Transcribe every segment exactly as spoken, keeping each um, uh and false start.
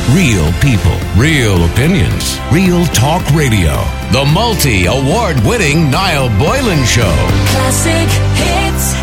Real people, real opinions, Real Talk Radio. The multi-award-winning Niall Boylan Show. Classic hits.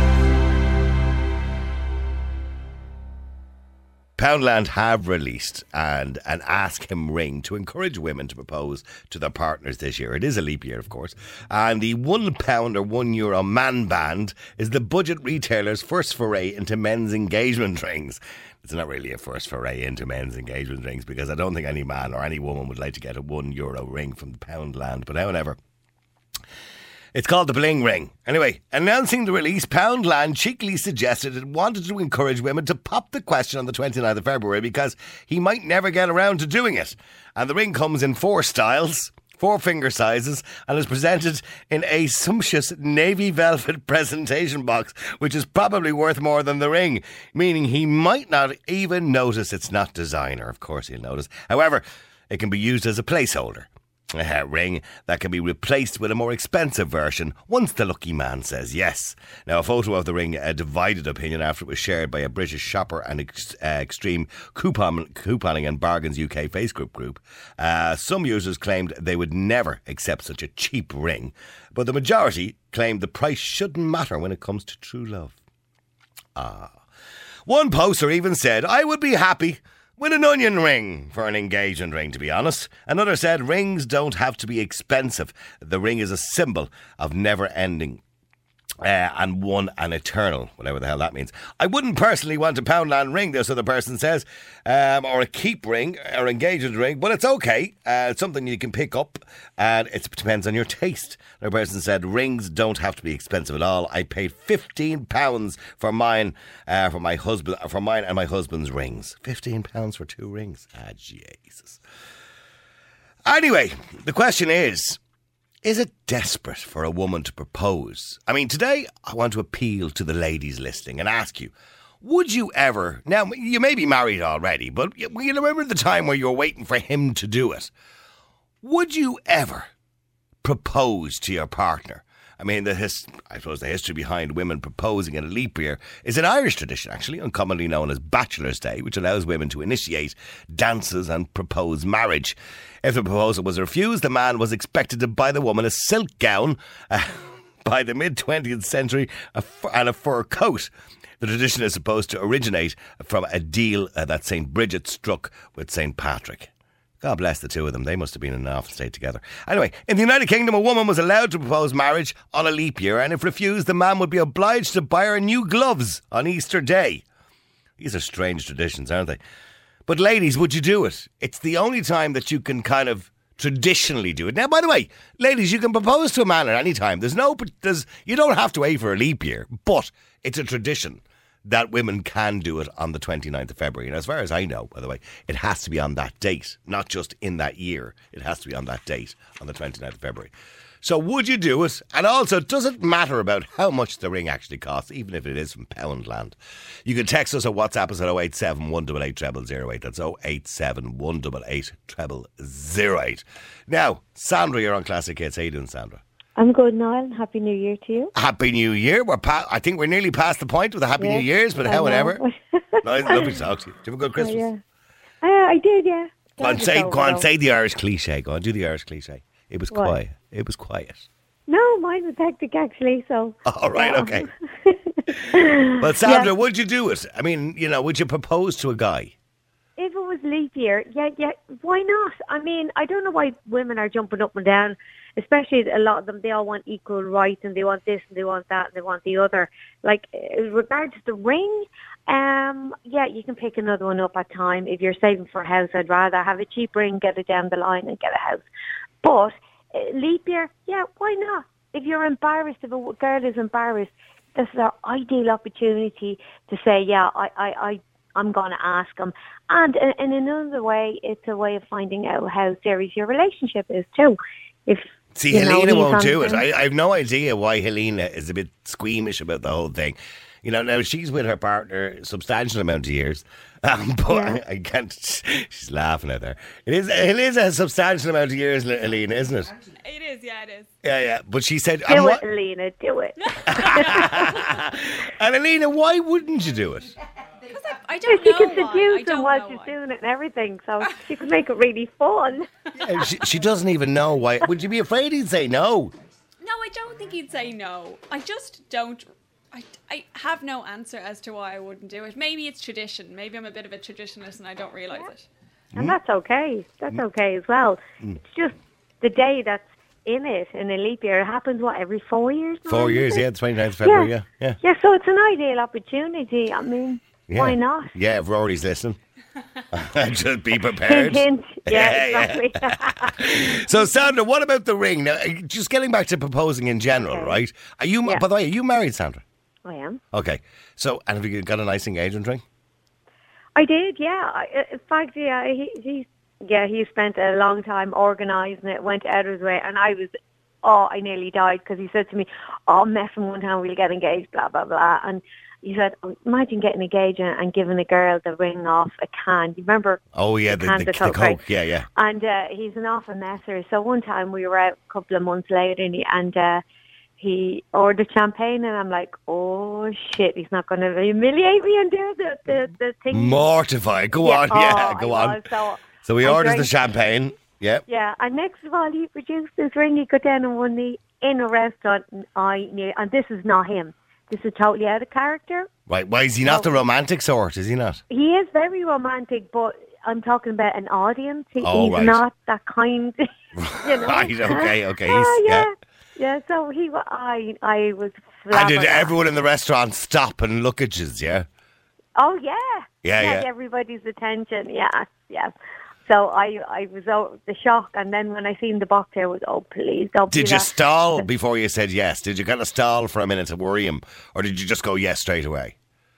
Poundland have released and an Ask Him ring to encourage women to propose to their partners this year. It is a leap year, of course. And the one pound or one euro man band is the budget retailer's first foray into men's engagement rings. It's not really a first foray into men's engagement rings because I don't think any man or any woman would like to get a one euro ring from the Poundland. But however, it's called the Bling Ring. Anyway, announcing the release, Poundland cheekily suggested it wanted to encourage women to pop the question on the twenty-ninth of February because he might never get around to doing it. And the ring comes in four styles, four finger sizes, and is presented in a sumptuous navy velvet presentation box, which is probably worth more than the ring, meaning he might not even notice it's not designer. Of course he'll notice. However, it can be used as a placeholder. A ring that can be replaced with a more expensive version once the lucky man says yes. Now, a photo of the ring uh, divided opinion after it was shared by a British shopper and ex- uh, extreme coupon- couponing and bargains U K Facebook group. Uh, some users claimed they would never accept such a cheap ring, but the majority claimed the price shouldn't matter when it comes to true love. Ah. One poster even said, I would be happy with an onion ring for an engagement ring, to be honest. Another said, rings don't have to be expensive. The ring is a symbol of never-ending uh, and one and eternal, whatever the hell that means. I wouldn't personally want a Poundland ring, this other person says, um, or a keep ring or engagement ring, but it's okay. Uh, it's something you can pick up, and it depends on your taste. Another person said, rings don't have to be expensive at all. I paid fifteen pounds for mine, uh, for my husband, for mine and my husband's rings. fifteen pounds for two rings. Ah, Jesus. Anyway, the question is, is it desperate for a woman to propose? I mean, today I want to appeal to the ladies listening and ask you, would you ever, now you may be married already, but you remember the time where you were waiting for him to do it? Would you ever propose to your partner? I mean, the his, I suppose the history behind women proposing in a leap year is an Irish tradition, actually, uncommonly known as Bachelor's Day, which allows women to initiate dances and propose marriage. If the proposal was refused, the man was expected to buy the woman a silk gown uh, by the mid-twentieth century a fur, and a fur coat. The tradition is supposed to originate from a deal uh, that Saint Bridget struck with Saint Patrick. God bless the two of them. They must have been in an awful state together. Anyway, in the United Kingdom, a woman was allowed to propose marriage on a leap year, and if refused, the man would be obliged to buy her new gloves on Easter Day. These are strange traditions, aren't they? But ladies, would you do it? It's the only time that you can kind of traditionally do it. Now, by the way, ladies, you can propose to a man at any time. There's no, there's, you don't have to wait for a leap year, but it's a tradition that women can do it on the twenty-ninth of February. And as far as I know, by the way, it has to be on that date, not just in that year. It has to be on that date, on the twenty-ninth of February. So would you do it? And also, does it matter about how much the ring actually costs, even if it is from Poundland? You can text us or WhatsApp us at oh eight seven, one eight eight, zero zero zero eight. That's oh eight seven, one eight eight, zero zero zero eight. Now, Sandra, you're on Classic Hits. How you doing, Sandra? I'm good, Niall. Happy New Year to you. Happy New Year. We're pa- I think we're nearly past the point with the Happy yeah, New Year's, but I however. know. Nice, lovely to talk to you. Did you have a good Christmas? Oh, yeah. uh, I did, yeah. Go on, say, go on, say the Irish cliche. Go on, do the Irish cliche. It was what? quiet. It was quiet. No, mine was hectic, actually, so. All right, yeah. okay. Well, Sandra, yeah. would you do it? I mean, you know, would you propose to a guy? If it was leap year, yeah, yeah, why not? I mean, I don't know why women are jumping up and down, especially a lot of them, they all want equal rights and they want this and they want that and they want the other. Like, in regards to the ring, um, yeah, you can pick another one up at time. If you're saving for a house, I'd rather have a cheap ring, get it down the line and get a house. But uh, leap year, yeah, why not? If you're embarrassed, if a girl is embarrassed, this is our ideal opportunity to say, yeah, I, I, I I'm going to ask him. And in another way, it's a way of finding out how serious your relationship is too. If See, you know, Helena won't do it. something- I, I have no idea why Helena is a bit squeamish about the whole thing. You know, now she's with her partner a substantial amount of years. Um, but Yeah. I, I can't. She's laughing at her. It is. It is a substantial amount of years, Helena, isn't it? It is, yeah, it is. Yeah, yeah. But she said, Do and, it, what, Alina, do it. and Helena, why wouldn't you do it? Because I've, I don't She know can why. I seduce don't him while know she's why. doing it and everything, so she can make it really fun. Yeah, she, she doesn't even know why. Would you be afraid he'd say no? No, I don't think he'd say no. I just don't. I, I have no answer as to why I wouldn't do it. Maybe it's tradition. Maybe I'm a bit of a traditionalist and I don't realise it. And that's okay. That's okay as well. It's just the day that's in it, in a leap year. It happens, what, every four years now? Four is years, it? yeah, the twenty-ninth of February, yeah. Yeah, Yeah, so it's an ideal opportunity. I mean, yeah. why not? Yeah, if Rory's listening. Just be prepared. Hint, hint. Yeah, Yeah, exactly. So, Sandra, what about the ring? Now, just getting back to proposing in general, Okay. right? Are you, Yeah. by the way, are you married, Sandra? I am. Okay. So, and have you got a nice engagement ring? I did, yeah. I, in fact, yeah, he, he, yeah, he spent a long time organising it, went out of his way, and I was, oh, I nearly died because he said to me, oh, messing one time we'll get engaged, blah, blah, blah. And he said, oh, imagine getting engaged and, and giving a girl the ring off a can. You remember? Oh, yeah, the, cans the, of the Coke, Coke. right? Yeah, yeah. And uh, he's an awful messer. So one time we were out a couple of months later and he, and, uh, he ordered champagne and I'm like, oh, shit, he's not going to humiliate me and do the, the, the thing. Mortified. Go on, yeah, oh, go I on. was. So, So he I orders the drank- champagne. Yeah. Yeah, and next of all, he produced this ring. He got down on one knee in a restaurant, and I knew, and this is not him. This is totally out of character. Right. Why is he not No. the romantic sort? Is he not? He is very romantic, but I'm talking about an audience. He, Oh, he's right. not that kind. you know? Right. Okay. Okay. Ah, He's, yeah. yeah. Yeah, so he, wa- I, I was. And did flabbergasted. everyone in the restaurant stop and look at you? Yeah. Oh yeah, Yeah, He had yeah. everybody's attention. Yeah, yeah. So I, I was out the shock, and then when I seen the box there, was oh please don't. Did do you that. stall before you said yes? Did you kind of stall for a minute to worry him, or did you just go yes straight away?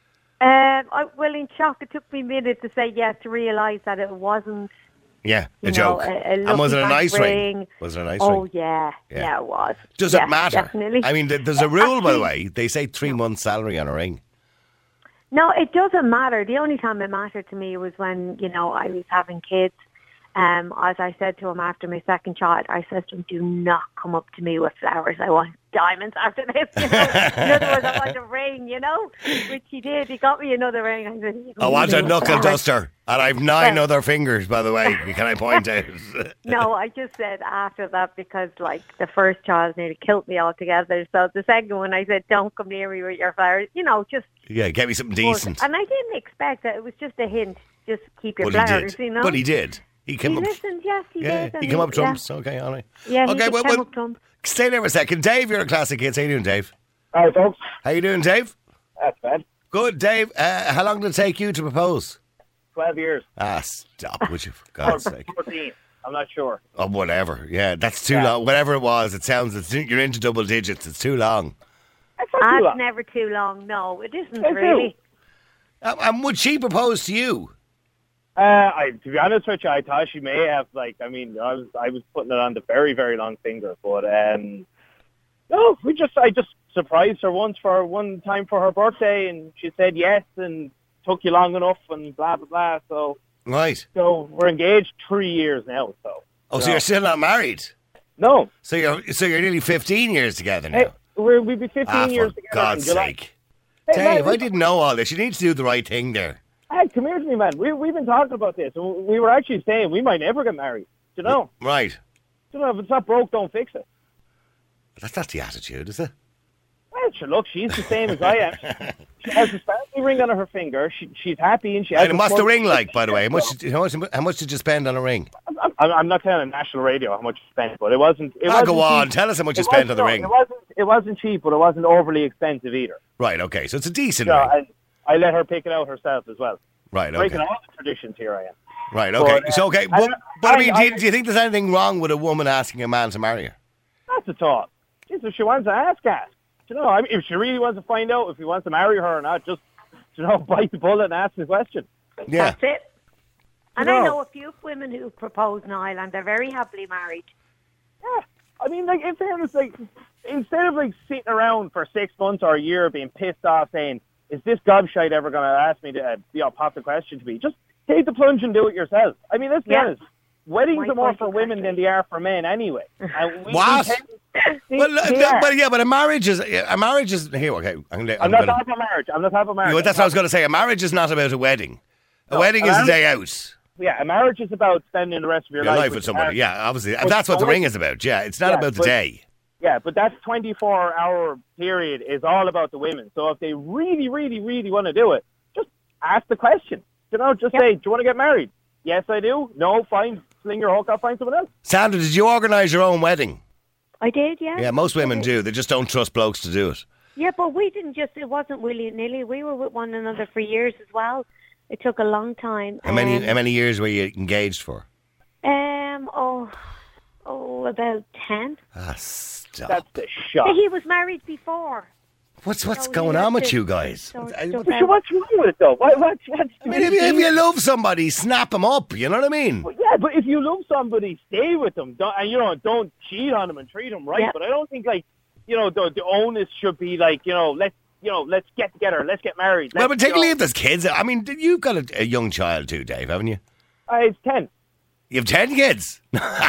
Um, I, well, in shock, it took me a minute to say yes to realise that it wasn't. Yeah, a You joke. know, a, a And was it a lucky nice back ring? ring. Was it a nice Oh ring? yeah, Yeah. yeah, it was. Does Yeah, it matter? Definitely. I mean, th- there's a rule, by the Actually- way. They say three months' salary on a ring. No, it doesn't matter. The only time it mattered to me was when, you know, I was having kids. Um, as I said to him after my second child, I said to him, do not come up to me with flowers. I want diamonds after this. You know? In other words, I want a ring, you know, which he did. He got me another ring. I said, "You I want a with knuckle flowers." duster, and I've nine Well- other fingers, by the way. Can I point out? No, I just said after that because, like, the first child nearly killed me altogether. So the second one, I said, don't come near me with your flowers. You know, just... Yeah, get me something decent. And I didn't expect that. It was just a hint. Just keep your But he flowers, did. you know. But he did. He He came up. listened, yes, he Yeah, did. and he came up yeah. trumps. Okay, all right. Yeah, he okay, did well, come well, up trumps. stay there for a second. Dave, you're a classic hits. How you doing, Dave? Hi, folks. How you doing, Dave? That's bad. Good, Dave. Uh, how long did it take you to propose? Twelve years. Ah, stop, would you? For God's sake. Fourteen. I'm not sure. Oh, whatever. Yeah, that's too Yeah. long. Whatever it was, it sounds, it's, you're into double digits. It's too long. That's not Ah, too it's long. never too long. No, it isn't It's really. Um, and would she propose to you? Uh, I, to be honest with you, I thought she may have. Like, I mean, I was, I was putting it on the very, very long finger, but um, no, we just, I just surprised her once for one time for her birthday, and she said yes, and took you long enough, and blah blah blah. So, Right. so we're engaged three years now. So, Oh, so No. you're still not married? no, So you're so you're nearly fifteen years together now. hey, we're, we'll be fifteen ah, years for together. God's in July. sake. Hey, Dave, man, I didn't know all this. You need to do the right thing there. Hey, come here to me, man. We, we've been talking about this. and We were actually saying we might never get married. Do you know? Right. Do you know, if it's not broke, don't fix it. That's not the attitude, is it? Well, sure, look, she's the same as I am. She has a family ring on her finger. She, she's happy, and she has. And a what's the small- ring like, by the way? How much, did, how, much, how much did you spend on a ring? I'm, I'm, I'm not telling national radio how much she spent, but it wasn't. It Ah, wasn't go on. cheap. Tell us how much you It spent on the wasn't- ring. no, It wasn't. It wasn't cheap, but it wasn't overly expensive either. Right, okay. So it's a decent So ring. I, I let her pick it out herself as well. Right, Breaking okay. all the traditions here, I am. Right, okay. But, uh, So, okay. I- But, but I mean, I- do you, do you think there's anything wrong with a woman asking a man to marry her? That's a thought. Jeez, if she wants to ask, ask. You know, I mean, if she really wants to find out if he wants to marry her or not, just, you know, bite the bullet and ask the question. Yeah. That's it. And No. I know a few women who propose in Ireland. They're very happily married. Yeah. I mean, like, in fairness, like, instead of, like, sitting around for six months or a year being pissed off saying, is this gobshite ever going to ask me to, uh, you know, pop the question to me? Just take the plunge and do it yourself. I mean, let's be Yeah. honest. weddings My are more point for women than exactly. they are for men anyway. And we, What? We tend, they, Well, uh, they no, are. but yeah, but a marriage is a marriage is here. Okay, I'm, gonna, I'm, I'm not gonna, talking about marriage. I'm not talking about marriage. well, that's what I was going to say. A marriage is not about a wedding. A No, wedding a is a marriage- day out. Yeah, a marriage is about spending the rest of your, Your life life with somebody. your Yeah, obviously, But that's what the the ring wed- is about. Yeah, it's not Yeah, about the but- day. Yeah, but that twenty-four hour period is all about the women. So if they really, really, really want to do it, just ask the question. You know, just Yep. say, do you want to get married? Yes, I do. No, fine. Sling your hook. I'll find someone else. Sandra, did you organise your own wedding? I did, yeah. Yeah, most women do. They just don't trust blokes to do it. Yeah, but we didn't just, it wasn't willy-nilly. We were with one another for years as well. It took a long time. How many Um, how many years were you engaged for? Um, oh, oh, about ten. Ah, stop. That's the shot. He was married before. What's what's So going you have on with to you guys? sort I, stuff But sure, what's wrong with it, though? What, what, what's I mean, if you, if you love somebody, snap them up. You know what I mean? Well, yeah, but if you love somebody, stay with them. Don't, and, you know, don't cheat on them and treat them right. Yeah. But I don't think, like, you know, the, the onus should be, like, you know, let's, you know, let's get together. Let's get married. Well, Let's, particularly you if there's kids. I mean, you've got a, a young child too, Dave, haven't you? know, uh, it's ten. You have ten kids.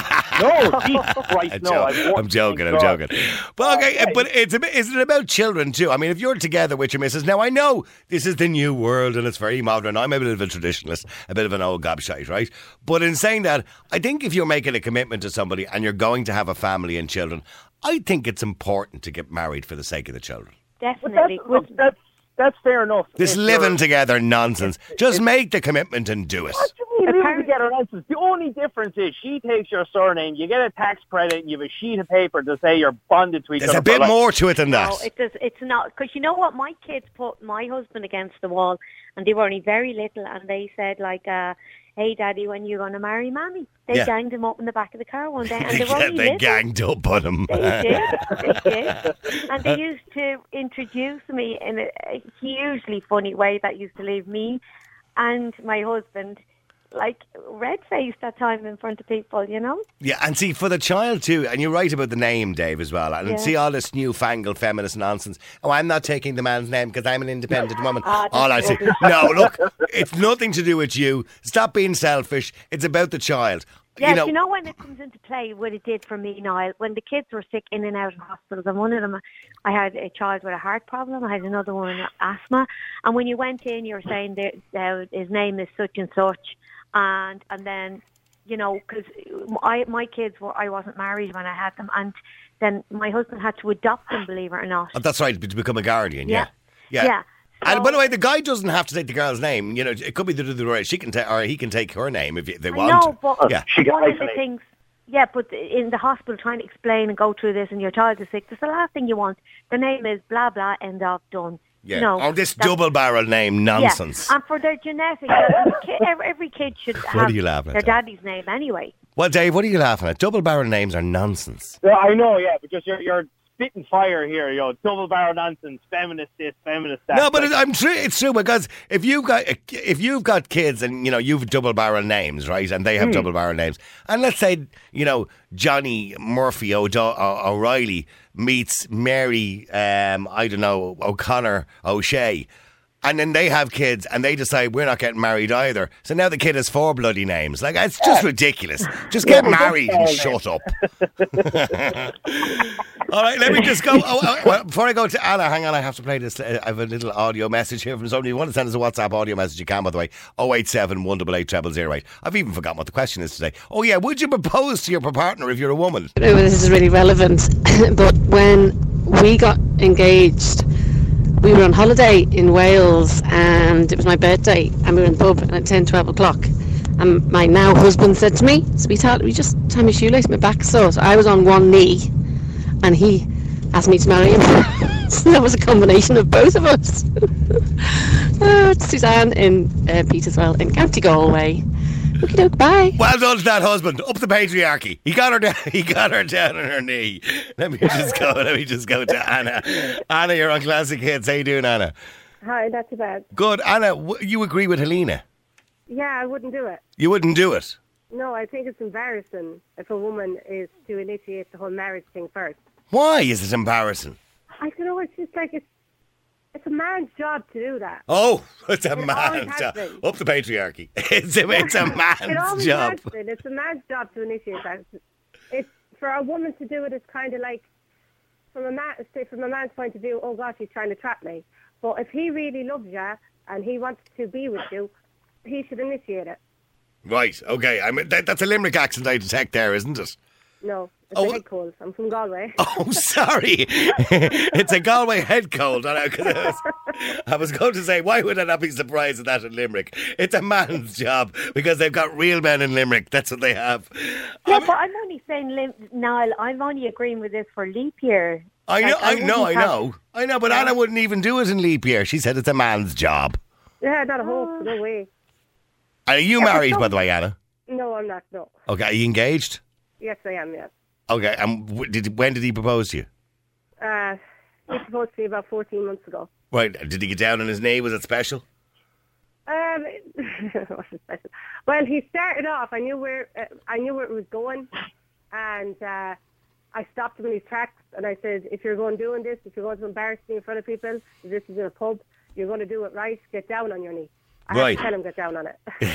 No, Jesus Christ, I'm, no. jo- I've I'm worked, joking. I'm thank God. joking. But okay, Okay. but it's a bit, is it about children too? I mean, if you're together with your missus, now I know this is the new world and it's very modern. I'm a bit of a traditionalist, a bit of an old gobshite, right? But in saying that, I think if you're making a commitment to somebody and you're going to have a family and children, I think it's important to get married for the sake of the children. But Definitely. that's, look, that's, that's fair enough. This If living you're- together nonsense. Just make the commitment and do it. What do you mean living Apparently- together nonsense? The only difference is she takes your surname, you get a tax credit, and you have a sheet of paper to say you're bonded to each There's other. a bit for life. more to it than that. No, it does, it's not. Because you know what? My kids put my husband against the wall, and they were only very little, and they said, like, uh, hey, Daddy, when you going to marry Mammy? They Yeah. ganged him up in the back of the car one day, and they they were only they little. ganged up on him. They did. They did. And they used to introduce me in a, a hugely funny way that used to leave me and my husband, like, red-faced at time in front of people, you know? Yeah, and see, for the child too, and you're right about the name, Dave, as well. And Yeah. see all this newfangled feminist nonsense. Oh, I'm not taking the man's name because I'm an independent woman. Ah, that's all I say, rubbish. no, look, it's nothing to do with you. Stop being selfish. It's about the child. Yes, you know, you know when it comes into play, what it did for me, Niall, when the kids were sick in and out of hospitals, and one of them, I had a child with a heart problem, I had another one with asthma, and when you went in, you were saying that, uh, his name is such and such, and and then, you know, because I my kids were, I wasn't married when I had them, and then my husband had to adopt them, believe it or not. Oh, that's right, to become a guardian. Yeah, Yeah. Yeah. And So- by the way, the guy doesn't have to take the girl's name. You know, it could be the other way. She can take, or he can take her name if they I want. know, but Yeah. She can one of the isolate. things, yeah, but in the hospital trying to explain and go through this and your child is sick, that's the last thing you want. The name is blah, blah, end of, done. Yeah. You know, oh, this that's- double barrel name nonsense. Yeah, and for their genetics, every kid, every, every kid should What have are you laughing their at? daddy's name anyway. Well, Dave, what are you laughing at? Double barrel names are nonsense. Yeah, I know, yeah, but just you're, you're spitting fire here, you know, double barrel nonsense, feminist this, feminist that. No, but Like, it, I'm true. It's true because if you've got if you've got kids and you know you've double barrel names, right, and they have double barrel names, and let's say you know Johnny Murphy O'Do- O- O'Reilly meets Mary, um, I don't know O'Connor O'Shea. And then they have kids and they decide we're not getting married either. So now the kid has four bloody names. Like, it's just ridiculous. Just get married and shut up. All right, let me just go. Oh, oh, well, before I go to Anna, hang on, I have to play this. I have a little audio message here from somebody. If you want to send us a WhatsApp audio message, you can, by the way. oh eight seven, one eight eight, zero zero zero eight. I've even forgotten what the question is today. Oh, yeah, would you propose to your partner if you're a woman? I don't know whether this is really relevant, but when we got engaged, we were on holiday in Wales and it was my birthday and we were in the pub at ten, twelve o'clock. And my now husband said to me, sweetheart, will you just tie my shoelace, my back's sore. So I was on one knee and he asked me to marry him. So that was a combination of both of us. uh, Suzanne in uh, Peterswell in County Galway. Okie doke, bye. Well done to that husband. Up the patriarchy. He got her down. He got her down on her knee. Let me just go. Let me just go to Anna. Anna, you're on Classic Hits. How you doing, Anna? Hi, not too bad. Good, Anna. W- you agree with Helena? Yeah, I wouldn't do it. You wouldn't do it. No, I think it's embarrassing if a woman is to initiate the whole marriage thing first. Why is it embarrassing? I don't know, it's just like, it's, I It's a man's job to do that. Oh, it's a It always man's has job. been. Up the patriarchy. It's a, it's a It man's always job. has been. It's a man's job to initiate that. It's for a woman to do it. It's kind of like from a man, say from a man's point of view. Oh gosh, he's trying to trap me. But if he really loves you and he wants to be with you, he should initiate it. Right, okay. I mean, that, that's a Limerick accent I detect there, isn't it? No, it's Oh, a head cold. I'm from Galway. Oh, sorry. It's a Galway head cold. I, know, 'cause I, was, I was going to say, why would I not be surprised at that in Limerick? It's a man's job because they've got real men in Limerick. That's what they have. Yeah, Um, but I'm only saying, Lim- Niall, I'm only agreeing with this for leap year. I know, Like, I know, I wouldn't have- know. I know, but Anna wouldn't even do it in leap year. She said it's a man's job. Yeah, not a hope. No way. Are you married, by the way, Anna? No, I'm not. No. Okay, are you engaged? Yes, I am. Yeah. Okay, and w- did, when did he propose to you? Uh, he proposed to me about fourteen months ago. Right, did he get down on his knee? Was it special? Um, wasn't special. Well, he started off. I knew where uh, I knew where it was going, and uh, I stopped him in his tracks. And I said, "If you're going doing this, if you're going to embarrass me in front of people, this is in a pub. You're going to do it right. Get down on your knee." I Right. had to tell him get down on it.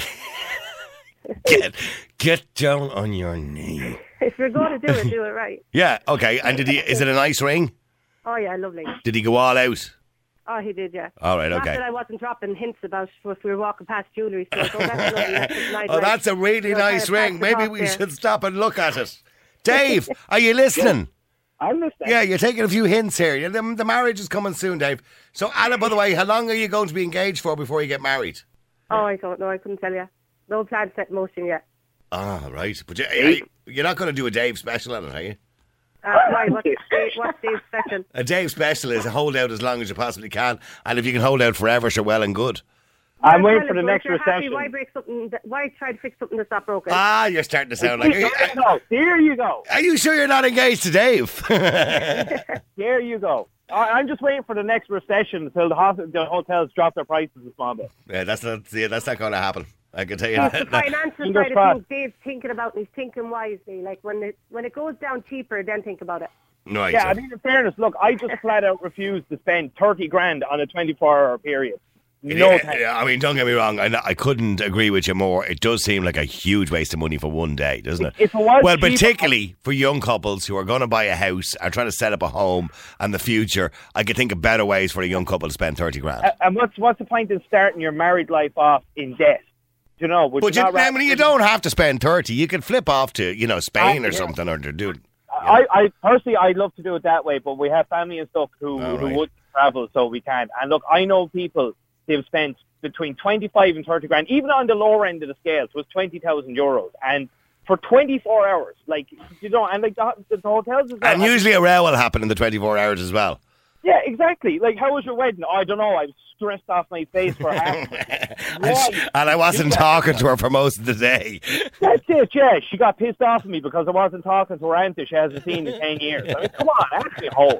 Get get down on your knee. If you're going to do it, do it right. Yeah, okay. And did he? Is it a nice ring? Oh yeah, lovely. Did he go all out? Oh, he did, yeah. All right, Not okay. that I wasn't dropping hints about if we were walking past jewellery stores. Oh, that's lovely. That's a nice Oh, ring. that's a really You'll nice kind of ring. pass it Maybe off we there. should stop and look at it. Dave, are you listening? I'm listening. Yeah, you're taking a few hints here. The, the marriage is coming soon, Dave. So, Anna, by the way, how long are you going to be engaged for before you get married? Oh, I don't know. I couldn't tell you. No plan set in motion yet. Ah, right. But you, are you- you're not going to do a Dave special on it, are you? Uh, why? What's Dave, what's Dave's special? A Dave special is a hold out as long as you possibly can. And if you can hold out forever, so well and good. I'm Well, waiting for well, the if next you're happy, recession. why break something? That, why try to fix something that's not broken? Ah, you're starting to sound like... There you go. There you go. Are you sure you're not engaged to Dave? There you go. I, I'm just waiting for the next recession until the, hos- the hotels drop their prices a small bit. Yeah, that's not yeah, that's not going to happen. I can tell you It's the that. financial Fingers side of crossed. things Dave's thinking about, and he's thinking wisely. Like when it when it goes down cheaper, then think about it. Right, Yeah, so- I mean, in fairness, look, I just flat out refuse to spend thirty grand on a twenty-four hour period. No yeah, thanks. yeah, I mean, don't get me wrong. I, I couldn't agree with you more. It does seem like a huge waste of money for one day, doesn't it? If it was well, cheaper- particularly for young couples who are going to buy a house and trying to set up a home and the future, I could think of better ways for a young couple to spend thirty grand. Uh, and what's what's the point in starting your married life off in debt? Do you know? Would but you you, not I rather- mean, you don't have to spend thirty. You could flip off to, you know, Spain Ah, or yeah. something, or to do. I, I personally, I'd love to do it that way, but we have family and stuff who, Oh, who right. would travel, so we can't. And look, I know people, they've spent between twenty-five and thirty grand, even on the lower end of the scale, so it's twenty thousand euros. And for twenty-four hours, like, you know, and like the, the, the hotels as well. And usually a row will happen in the twenty-four hours as well. Yeah, exactly. Like, how was your wedding? Oh, I don't know. I was stressed off my face for half. And, she- and I wasn't talking to her for most of the day. That's it, yeah. She got pissed off at me because I wasn't talking to her auntie she hasn't seen in ten years. I mean, come on, ask me a hole.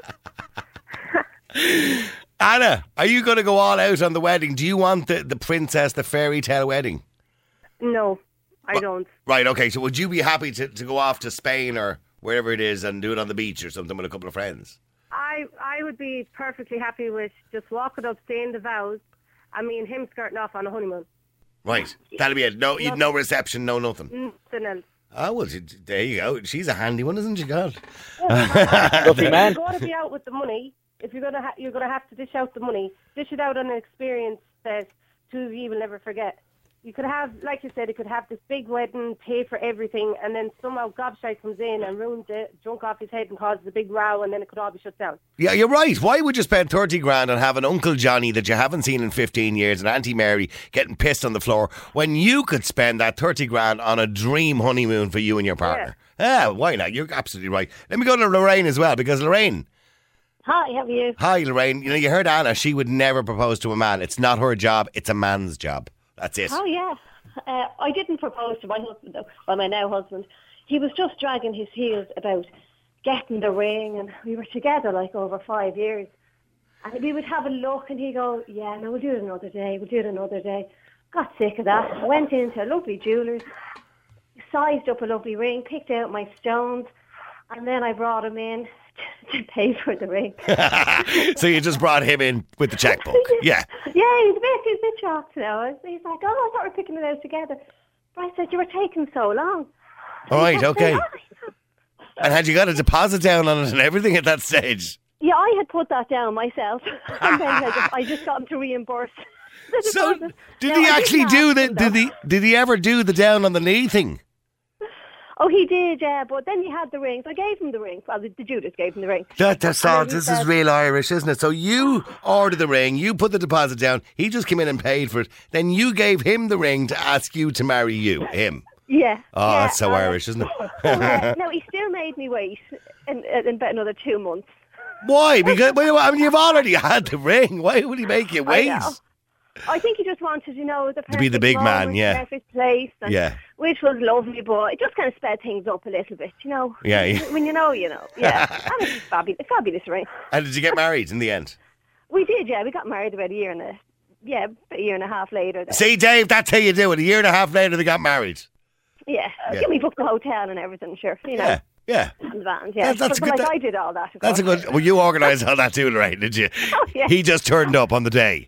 Anna, are you going to go all out on the wedding? Do you want the, the princess, the fairy tale wedding? No, I don't. Right, okay. So would you be happy to, to go off to Spain or wherever it is and do it on the beach or something with a couple of friends? I I would be perfectly happy with just walking up, saying the vows, and me and him skirting off on a honeymoon. Right. That'll be it. No, you'd no reception, no nothing. Nothing else. Oh, well, there you go. She's a handy one, isn't she, God? Lucky man. If you're going to be out with the money, if you're going to ha- you're going to have to dish out the money, dish it out on an experience that two of you will never forget. You could have, like you said, you could have this big wedding, pay for everything, and then somehow Gobshite comes in and ruins it, drunk off his head and causes a big row, and then it could all be shut down. Yeah, you're right. Why would you spend thirty grand on having Uncle Johnny that you haven't seen in fifteen years and Auntie Mary getting pissed on the floor when you could spend that thirty grand on a dream honeymoon for you and your partner? Yeah, why not? You're absolutely right. Let me go to Lorraine as well, because Lorraine... Hi, how are you? Hi, Lorraine. You know, you heard Anna. She would never propose to a man. It's not her job. It's a man's job. That's it. Oh, yeah. Uh, I didn't propose to my husband, though, well, my now husband. He was just dragging his heels about getting the ring, and we were together like over five years. And we would have a look, and he'd go, yeah, no, we'll do it another day, we'll do it another day. Got sick of that. I went into a lovely jeweller's, sized up a lovely ring, picked out my stones, and then I brought him in to pay for the ring. So you just brought him in with the checkbook. Yeah. Yeah, he's a bit, he's a bit shocked now. He's like, oh, I thought we were picking it out together. But I said, you were taking so long. All right, okay. Saying, oh, And had you got a deposit down on it and everything at that stage? yeah, I had put that down myself. And then I just, I just got him to reimburse the So deposit. did No, he I actually didn't do ask the him, did though. he did he ever do the down on the knee thing? Oh, he did, yeah. But then he had the ring. So I gave him the ring. Well, the, the Judas gave him the ring. That, that's And all. then he This is said- real Irish, isn't it? So you ordered the ring, you put the deposit down, he just came in and paid for it. Then you gave him the ring to ask you to marry you, him. Yeah. Oh, yeah, that's so uh, Irish, isn't it? uh, no, he still made me wait in, in about another two months. Why? Because well, I mean, you've already had the ring. Why would he make you I wait? know. I think he just wanted, you know, the To be the perfect big man, moment, yeah. the perfect place, and, Yeah. which was lovely, but it just kind of sped things up a little bit, you know. Yeah, yeah. When you know, you know, yeah. And it's fabulous, fabulous ring. And did you get married in the end? We did, yeah. We got married about a year and a, yeah, about a year and a half later. Then. See, Dave, that's how you do it. A year and a half later, they got married. Yeah. Yeah. yeah. We booked the hotel and everything, sure, you know. Yeah, yeah. And the van, yeah. That- that's but, good. like That- I did all that. of That's a course. good. Well, you organised all that too, Lorraine, did you? Oh, yeah. He just turned up on the day.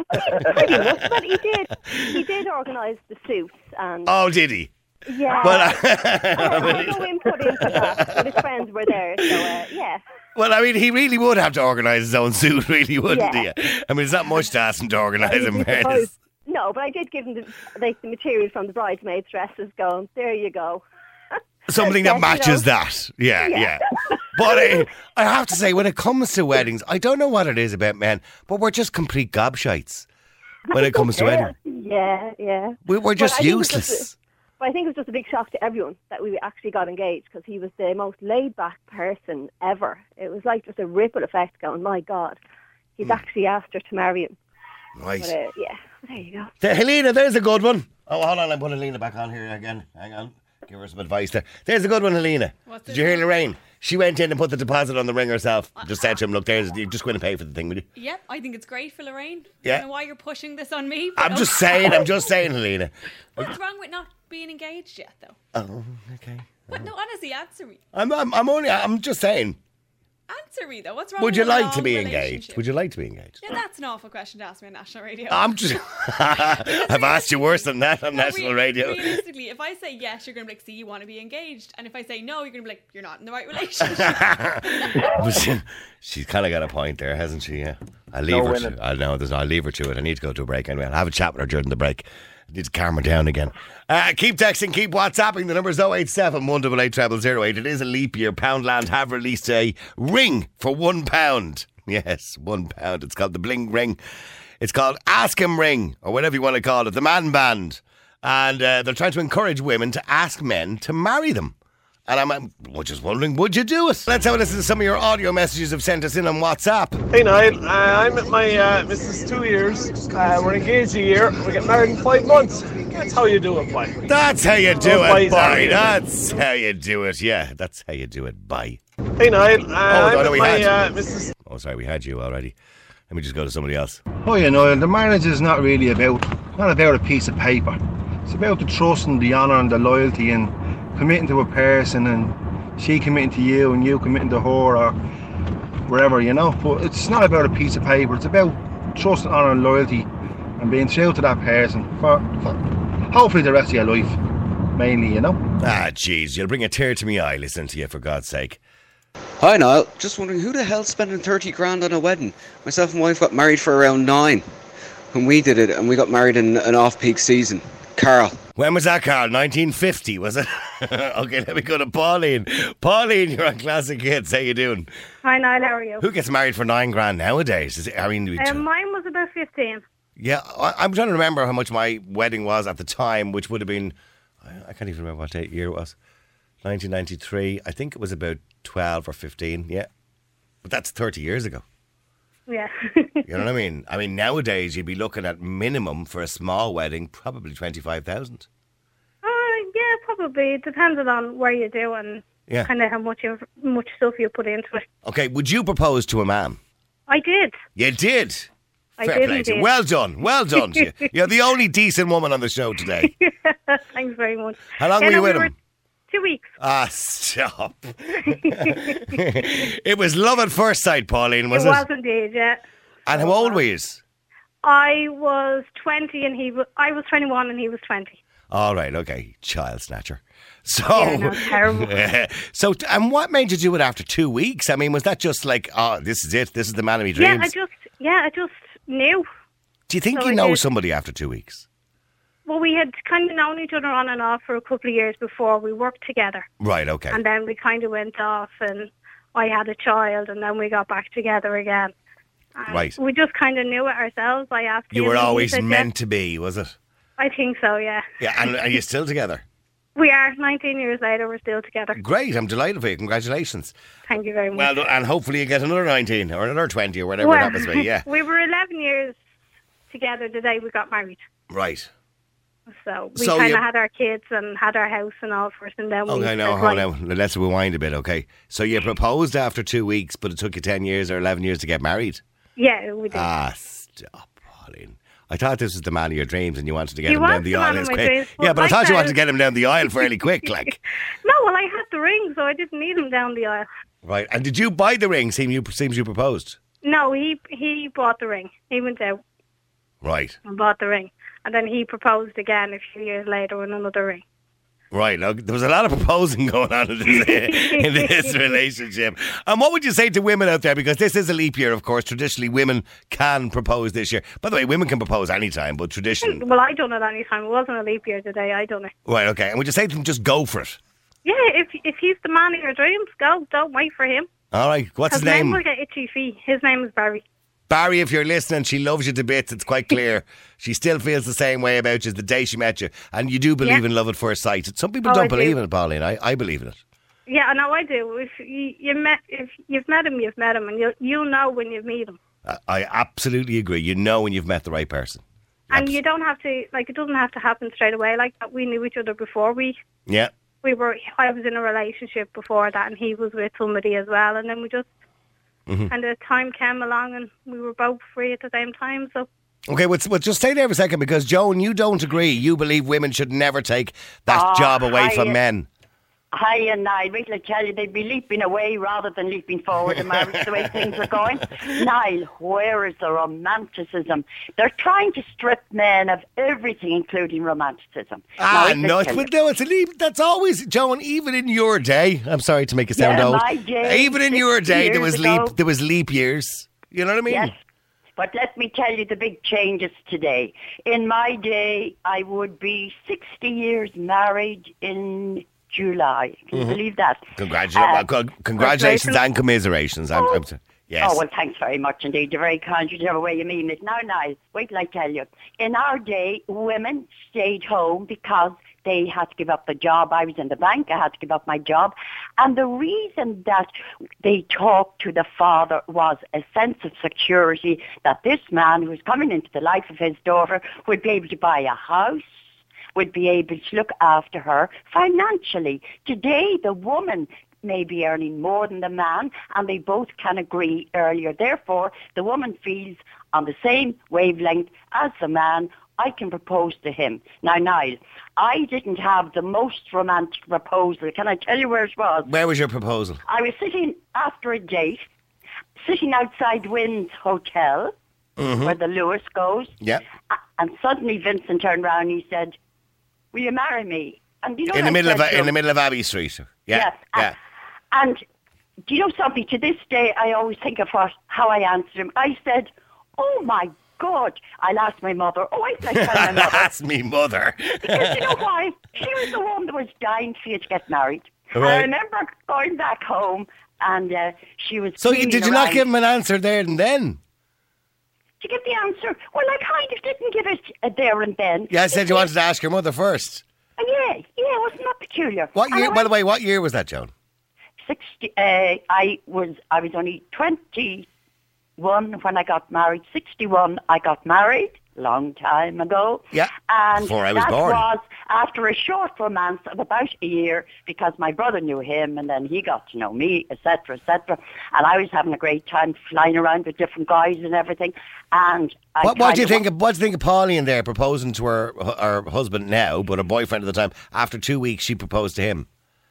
Pretty much, but he did. He did organise the suits and Oh, did he? yeah. Well, I had no input into that, but his friends were there, so uh, yeah. Well, I mean, he really would have to organise his own suit, really, wouldn't Yeah. he? I mean, it's not much to ask him to organise in You'd be fairness. surprised. No, but I did give him the, like, the material from the bridesmaids' dresses. Going, there you go. Something Yeah, that you matches know. that. Yeah, yeah. Yeah. But uh, I have to say, when it comes to weddings, I don't know what it is about men, but we're just complete gobshites when it comes to weddings. Yeah, yeah. We, we're But just I think it was useless. just a- But I think it was just a big shock to everyone that we actually got engaged because he was the most laid-back person ever. It was like just a ripple effect going, my God, he's actually asked her to marry him. Right. But, uh, yeah, there you go. There, Helena, there's a good one. Oh, hold on, I'm putting Helena back on here again. Hang on. Give her some advice there. There's a good one, Helena. What's Did this you hear one? Lorraine? She went in and put the deposit on the ring herself. Just said to him, look, there's, you just go in and pay for the thing, will you? Yep, I think it's great for Lorraine. Yeah. I don't know why you're pushing this on me. but I'm just okay. saying, I'm just saying, Helena. What's wrong with not being engaged yet, though? Oh, okay. But no, honestly, answer me. I'm, I'm, I'm only, I'm just saying. Answer me, though. What's wrong Would with you a like long to be relationship? engaged? Would you like to be engaged? Yeah, that's an awful question to ask me on national radio. I'm just. I've asked you worse than that on No, national re- radio. Realistically, if I say yes, you're going to be like, see, you want to be engaged. And if I say no, you're going to be like, you're not in the right relationship. But she, she's kind of got a point there, hasn't she? Yeah. I'll leave No her. winning. To, I'll know. There's. I'll leave her to it. I need to go to a break anyway. I'll have a chat with her during the break. I need to calm her down again. Uh, keep texting, keep WhatsApping. The number's oh eight seven, one eight eight, zero zero zero eight. It is a leap year. Poundland have released a ring for one pound. Yes, one pound. It's called the Bling Ring. It's called Ask Him Ring, or whatever you want to call it, the Man Band. And uh, they're trying to encourage women to ask men to marry them. And I'm, I'm just wondering, would you do it? Let's have a listen to some of your audio messages you've sent us in on WhatsApp. Hey Niall, uh, I'm with my uh, missus two years. Uh, we're engaged a year. We get married in five months. That's how you do it, boy. That's how you do Oh, it, boys are boy. here. That's how you do it. Yeah, that's how you do it. Bye. Hey Niall, uh, Oh, I'm no, no, with we my had. uh, missus Oh, sorry, we had you already. Let me just go to somebody else. Oh, you know, the marriage is not really about, not about a piece of paper. It's about the trust and the honour and the loyalty and committing to a person and she committing to you and you committing to her or wherever, you know. But it's not about a piece of paper. It's about trust and honour and loyalty and being true to that person for, for hopefully the rest of your life, mainly, you know. Ah, jeez, you'll bring a tear to me eye listening to you, for God's sake. Hi Niall, just wondering who the hell's spending thirty grand on a wedding? Myself and wife got married for around nine when we did it, and we got married in an off-peak season. Carl. When was that, Carl? nineteen fifty, was it? Okay, let me go to Pauline. Pauline, you're on Classic Hits. How you doing? Hi, Niall. How are you? Who gets married for nine grand nowadays? Is it, I mean, we- Um, mine was about fifteen. yeah, I, I'm trying to remember how much my wedding was at the time, which would have been, I, I can't even remember what date year it was. nineteen ninety-three. I think it was about twelve or fifteen, yeah. But that's thirty years ago. Yeah. You know what I mean? I mean, nowadays you'd be looking at minimum for a small wedding, probably twenty-five thousand. Uh, yeah, probably. It depends on where you do and Yeah. kind of how much you, much stuff you put into it. Okay, would you propose to a man? I did. You did. I Fair did play to you. indeed. Well done. Well done to you. You're the only decent woman on the show today. Thanks very much. How long Yeah, were you no, with we him? Two weeks. Ah, stop. It was love at first sight, Pauline, was it? it? It was indeed, yeah. And how old were you? I was twenty and he was, I was twenty-one and he was twenty. All right, okay. Child snatcher. So, Yeah, no, terrible. so, and what made you do it after two weeks? I mean, was that just like, oh, this is it, this is the man of my dreams? Yeah, I just, yeah, I just knew. Do you think So you I know did. somebody after two weeks? Well, we had kind of known each other on and off for a couple of years before we worked together. Right, okay. And then we kind of went off and I had a child and then we got back together again. And Right. We just kind of knew it ourselves. I asked You him were and he always said meant yes. to be, was it? I think so, yeah. Yeah, and are you still together? We are. nineteen years later, we're still together. Great, I'm delighted for you. Congratulations. Thank you very much. Well done, and hopefully you get another nineteen or another twenty or whatever Well, that must be, yeah. we were eleven years together the day we got married. Right. So we So kind you- of had our kids and had our house and all first, and then we Okay, now, said, hold right. on. Let's rewind a bit, okay? So you proposed after two weeks, but it took you ten years or eleven years to get married? Yeah, we did. Ah, stop, Pauline. I thought this was the man of your dreams and you wanted to get He him was down the, the aisle. man of as my quick. dreams, Yeah, but but I like thought you that- wanted to get him down the aisle fairly quick, like. No, well, I had the ring, so I didn't need him down the aisle. Right, and did you buy the ring? Seems you, seems you proposed. No, he he bought the ring. He went out Right, and bought the ring, and then he proposed again a few years later with another ring. right. Now, there was a lot of proposing going on in this, in this relationship. And what would you say to women out there? Because this is a leap year, of course. Traditionally, women can propose this year. By the way, women can propose any time, but tradition... Well, I done it any time. It wasn't a leap year today. I done it. Right, okay. And would you say to them, just go for it? Yeah, if if he's the man of your dreams, go. Don't wait for him. All right, what's his men name? will get itchy feet. His name is Barry. Barry, if you're listening, she loves you to bits. It's quite clear. She still feels the same way about you as the day she met you. And you do believe Yeah. in love at first sight. Some people Oh, don't I do. believe in it, Pauline. I, I believe in it. Yeah, I know I do. If you, you met, if you've met him, you've met him, and you you know when you meet him. I, I absolutely agree. You know when you've met the right person. And you don't have to, like, it doesn't have to happen straight away like that. We knew each other before we Yeah. we were. I was in a relationship before that, and he was with somebody as well. And then we just, Mhm. and the time came along, and we were both free at the same time. So Okay, well, well, just stay there for a second because, Joan, you don't agree. You believe women should never take that Oh, job away hi. from men. Hi and Niall, wait till I tell you, they'd be leaping away rather than leaping forward in marriage the way things are going. Niall, where is the romanticism? They're trying to strip men of everything, including romanticism. Ah, Now, no, let's it's, tell but no, it's a leap. That's always, Joan, even in your day, I'm sorry to make it sound Yeah, old. my day, even in your sixty day, there years was ago. leap, there was leap years. You know what I mean? Yes. But let me tell you the big changes today. In my day, I would be sixty years married in July. Can you Mhm. believe that? Congratu- Uh, well, con- congratulations and commiserations. I'm, I'm, sorry. yes. Oh, well, thanks very much indeed. You're very kind. Whichever way you mean it. Now, Niall, wait till I tell you. In our day, women stayed home because they had to give up the job. I was in the bank. I had to give up my job. And the reason that they talked to the father was a sense of security that this man who was coming into the life of his daughter would be able to buy a house, would be able to look after her financially. Today, the woman may be earning more than the man, and they both can agree earlier. Therefore, the woman feels on the same wavelength as the man. I can propose to him. Now, Niall, I didn't have the most romantic proposal. Can I tell you where it was? Where was your proposal? I was sitting after a date, sitting outside Wynn's Hotel, Mhm. where the Lewis goes, Yeah. and suddenly Vincent turned around and he said, "Will you marry me?" And you know In the I middle of said to in the him, middle of Abbey Street. Yeah. Yes. Yeah. And do you know something? To this day, I always think of what, how I answered him. I said, "Oh my God!" I'll ask my mother. Oh, I like tell my mother. That's me mother. Because you know why? She was the one that was dying for you to get married. And Right. I remember going back home, and uh, she was. So you, cleaning did you not around. give him an answer there and then? To give the answer? Well, I kind of didn't give it uh, there and then. Yeah, I said you wanted to ask your mother first. Uh, yeah, yeah, wasn't that peculiar? What And year? I By the went way, what year was that, Joan? Sixty. Uh, I was. I was only twenty-one when I got married. Sixty-one. I got married. Long time ago. Yeah. And Before I was that born. was after a short romance of about a year because my brother knew him and then he got to know me, et cetera, et cetera. And I was having a great time flying around with different guys and everything. And I What, what do you kind think? Of, what do you think of Pauline there proposing to her her husband now, but her boyfriend at the time? After two weeks, she proposed to him.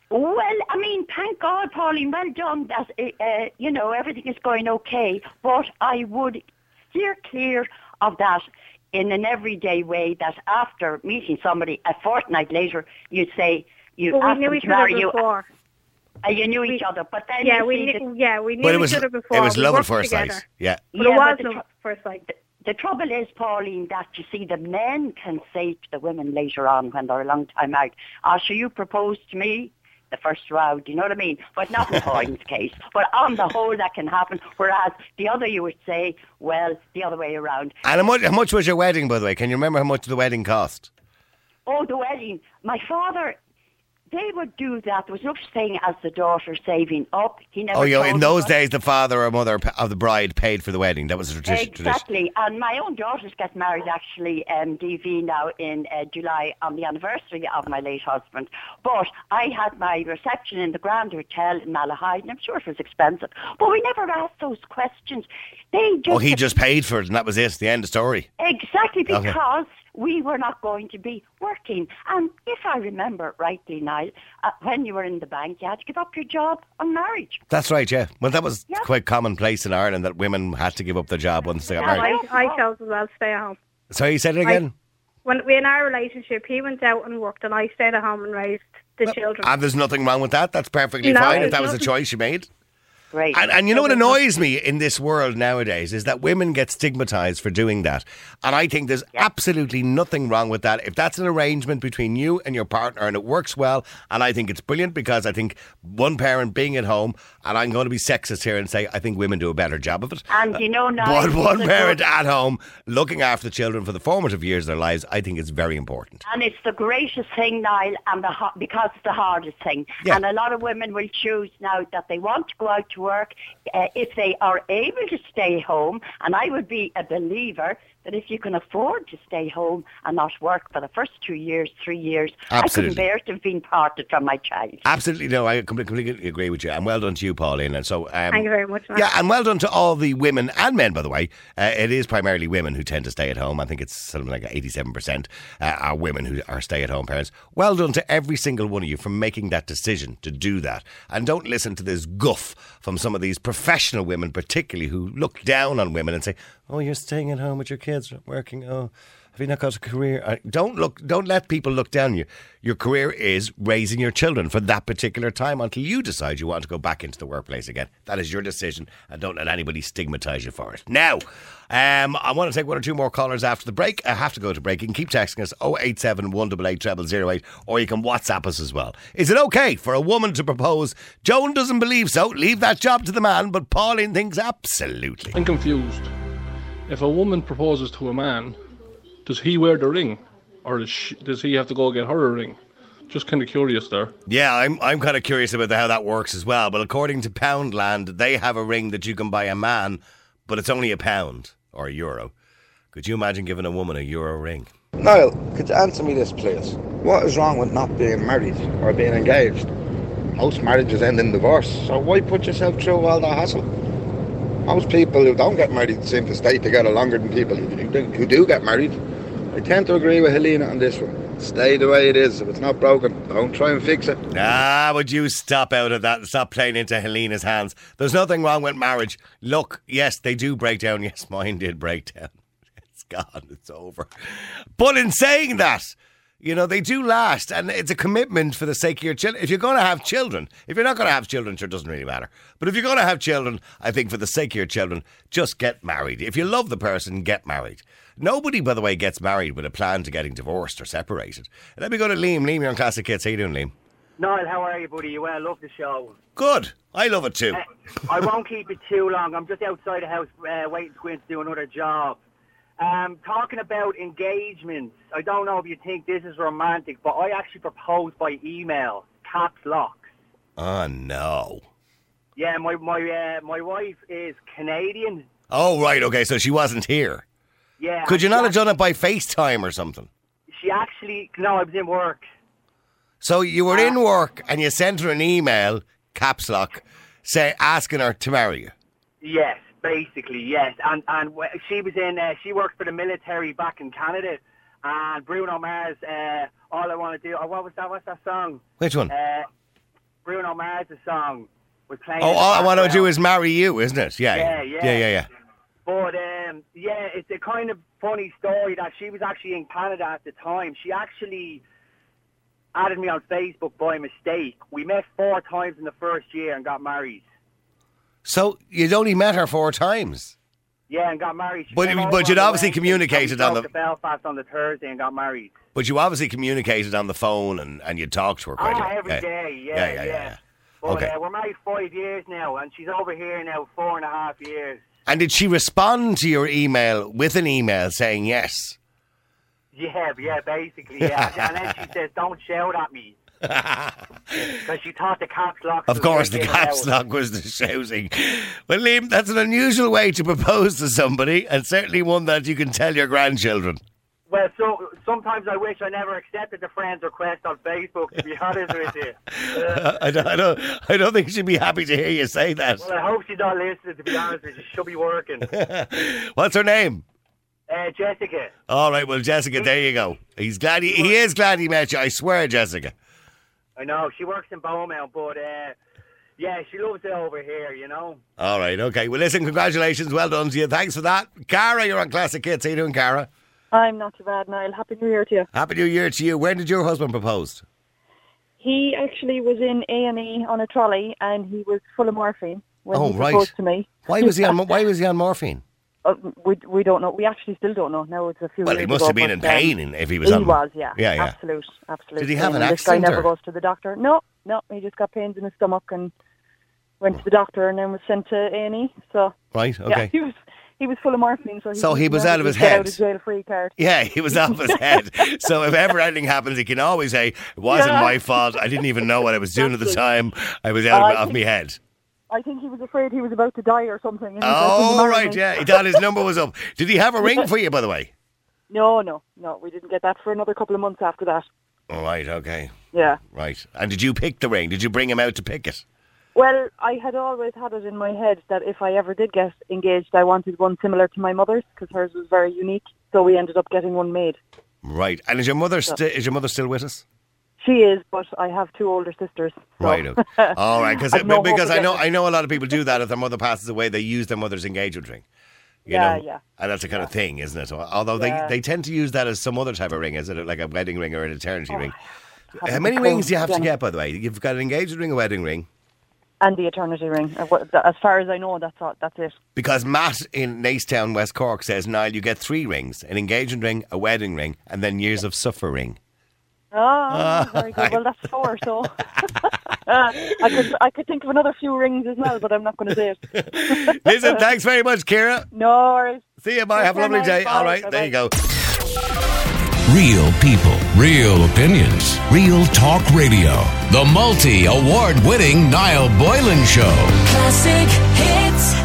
mean, thank God, Pauline, well done that, uh, you know, everything is going okay. But I would steer clear of that in an everyday way, that after meeting somebody a fortnight later, you'd say, you Well, we asked knew them each to marry other you. before. Uh, you knew each other, but then Yeah, you we see knew, that- yeah, we knew But it each was other before. it was We love at worked first together. sight. Yeah. But Yeah, it was but the love at first sight. The trouble is, Pauline, that you see the men can say to the women later on when they're a long time out, oh, sure, you proposed to me the first round, you know what I mean? But not in Pauline's case. But on the whole, that can happen. Whereas the other, you would say, well, the other way around. And how much, how much was your wedding, by the way? Can you remember how much the wedding cost? Oh, the wedding. My father, they would do that. There was no such thing as the daughter saving up. He never Oh, yeah, told in me those what- days, the father or mother of the bride paid for the wedding. That was a tradi- tradition. Exactly, and my own daughters get married actually, um, D V now in uh, July on the anniversary of my late husband. But I had my reception in the Grand Hotel in Malahide, and I'm sure it was expensive. But we never asked those questions. They just Oh, he just paid for it, and that was it. The end of story. exactly Okay. because we were not going to be working. And if I remember rightly, Niall, uh, when you were in the bank, you had to give up your job on marriage. That's right, yeah. Well, that was Yeah. quite commonplace in Ireland that women had to give up their job once they got Yeah, married. I, I chose as well to stay at home. So you said it again? When we in our relationship, he went out and worked, and I stayed at home and raised the children. And there's nothing wrong with that. That's perfectly No, fine if there's that was the nothing- choice you made. Great. And, and you know what annoys me in this world nowadays is that women get stigmatised for doing that. And I think there's absolutely nothing wrong with that. If that's an arrangement between you and your partner and it works well, and I think it's brilliant because I think one parent being at home, and I'm going to be sexist here and say I think women do a better job of it. And you know, now But one it's a parent good- at home looking after the children for the formative years of their lives, I think is very important. And it's the greatest thing, Niall, and the ho- because it's the hardest thing. Yeah. And a lot of women will choose now that they want to go out to work uh, if they are able to stay home. And I would be a believer that if you can afford to stay home and not work for the first two years, three years, I Absolutely. couldn't bear to have been parted from my child. Absolutely, no, I completely, completely agree with you. And well done to you, Pauline. And so, um, Thank you very much, Matt. Yeah, and well done to all the women and men, by the way. Uh, it is primarily women who tend to stay at home. I think it's something like eighty-seven percent uh, are women who are stay-at-home parents. Well done to every single one of you for making that decision to do that. And don't listen to this guff from some of these professional women, particularly, who look down on women and say, oh, you're staying at home with your kids, working, oh... Have you not got a career? Uh, Don't look. Don't let people look down on you. Your career is raising your children for that particular time until you decide you want to go back into the workplace again. That is your decision, and don't let anybody stigmatise you for it. Now, um, I want to take one or two more callers after the break. I have to go to break. You can keep texting us oh eight seven, one eight eight, zero zero zero eight, or you can WhatsApp us as well. Is it okay for a woman to propose? Joan doesn't believe so. Leave that job to the man, but Pauline thinks absolutely. I'm confused. If a woman proposes to a man, does he wear the ring, or does, she, does he have to go get her a ring? Just kind of curious there. Yeah, I'm I'm kind of curious about how that works as well. But according to Poundland, they have a ring that you can buy a man, but it's only a pound or a euro. Could you imagine giving a woman a euro ring? Niall, could you answer me this, please? What is wrong with not being married or being engaged? Most marriages end in divorce, so why put yourself through all that hassle? Most people who don't get married seem to stay together longer than people who do, who do get married. I tend to agree with Helena on this one. Stay the way it is. If it's not broken, don't try and fix it. Ah, would you stop out of that and stop playing into Helena's hands? There's nothing wrong with marriage. Look, yes, they do break down. Yes, mine did break down. It's gone. It's over. But in saying that, you know, they do last, and it's a commitment for the sake of your children. If you're going to have children, if you're not going to have children, sure, it doesn't really matter. But if you're going to have children, I think for the sake of your children, just get married. If you love the person, get married. Nobody, by the way, gets married with a plan to getting divorced or separated. Let me go to Liam. Liam, you're on Classic Hits. How you doing, Liam? Niall, how are you, buddy? You well? Love the show. Good. I love it too. Uh, I won't keep it too long. I'm just outside the house uh, waiting to go in to do another job. Um, talking about engagements, I don't know if you think this is romantic, but I actually proposed by email, caps lock. Oh, no. Yeah, my my uh, my wife is Canadian. Oh, right. Okay, so she wasn't here. Yeah. Could you she not have actually, done it by FaceTime or something? She actually, no, I was in work. So you were Uh, in work and you sent her an email, caps lock, say, asking her to marry you. Yes, basically, yes. And and w- she was in, uh, she worked for the military back in Canada. And Bruno Mars, uh, All I Want to Do, oh, what was that, what's that song? Which one? Uh, Bruno Mars' song was playing. Oh, in the all I want to background. do is marry you, isn't it? Yeah, Yeah, yeah. yeah, yeah, yeah. But um, yeah, it's a kind of funny story that she was actually in Canada at the time. She actually added me on Facebook by mistake. We met four times in the first year and got married. So you'd only met her four times. Yeah, and got married. She But- came but over you'd on the obviously Wednesday, communicated and we on drove the- to Belfast on the Thursday and got married. But you obviously communicated on the phone and, and you talked to her quite a Ah, bit. every yeah. day, yeah, Yeah, yeah. yeah, yeah, yeah. But Okay. uh, we're married five years now, and she's over here now four and a half years. And did she respond to your email with an email saying yes? Yeah, yeah, basically, yeah. and then she says, "Don't shout at me," because she thought the caps lock. Of was course, the getting caps out. lock was the shouting. Well, Liam, that's an unusual way to propose to somebody, and certainly one that you can tell your grandchildren. Well, so sometimes I wish I never accepted the friend's request on Facebook. To be honest with you, uh, I, don't, I, don't, I don't think she'd be happy to hear you say that. well, I hope she's not listening. To be honest with you, she should be working. What's her name? Uh, Jessica. All right, well, Jessica, there you go. He's glad he, he is glad he met you. I swear, Jessica. I know she works in Beaumont, but uh, yeah, she loves it over here. You know. All right, okay. Well, listen, congratulations. Well done to you. Thanks for that. Cara, you're on Classic Hits. How you doing, Cara? I'm not too bad, Niall. Happy New Year to you. Happy New Year to you. When did your husband propose? He actually was in A and E on a trolley, and he was full of morphine when Oh, he right. proposed to me. Why was he on? Why was he on morphine? Uh, we we don't know. We actually still don't know. Now it's a few Well, years he must ago, have been but, in pain um, if he was He on- was, yeah. Yeah, yeah. Absolute, absolute. Did he have an pain. This guy accident, never or- goes to the doctor. No, no. He just got pains in his stomach and went to the doctor, and then was sent to A and E. So Right, yeah, okay. he was he was full of morphine. So he, So he was never out of his did get head. Out his jail-free card. Yeah, he was off his head. So if ever anything happens, he can always say, it wasn't Yeah. my fault. I didn't even know what I was doing at the time. I was out I of, off think- my head. I think he was afraid he was about to die or something. And he said, "Will you Oh, marry right, me?" yeah. He thought his number was up. Did he have a ring for you, by the way? No, no, no. We didn't get that for another couple of months after that. All right, okay. Yeah. Right. And did you pick the ring? Did you bring him out to pick it? Well, I had always had it in my head that if I ever did get engaged, I wanted one similar to my mother's because hers was very unique. So we ended up getting one made. Right. And is your mother So- sti- is your mother still with us? She is, but I have two older sisters. So. Right. Okay. All right. Because I've no hope because of I know getting- I know a lot of people do that. If their mother passes away, they use their mother's engagement ring. You Yeah, know? yeah. And that's a kind of thing, isn't it? Although Yeah. they, they tend to use that as some other type of ring, is it? Like a wedding ring or an eternity ring. haven't How many a rings clue, do you have to to be get, by the way? You've got an engagement ring, a wedding ring. And the eternity ring. Uh, what- As far as I know, that's all, that's it. Because Matt in Nacetown, West Cork says, Niall, you get three rings. An engagement ring, a wedding ring, and then years of suffering. Oh, very good. Well, that's four, so uh, I could I could think of another few rings as well, but I'm not going to say it. Listen, thanks very much, Ciara. No worries. See you, bye. Have a lovely day. All right, there you go. Real people, real opinions, real talk radio. The multi-award winning Niall Boylan Show. Classic hits.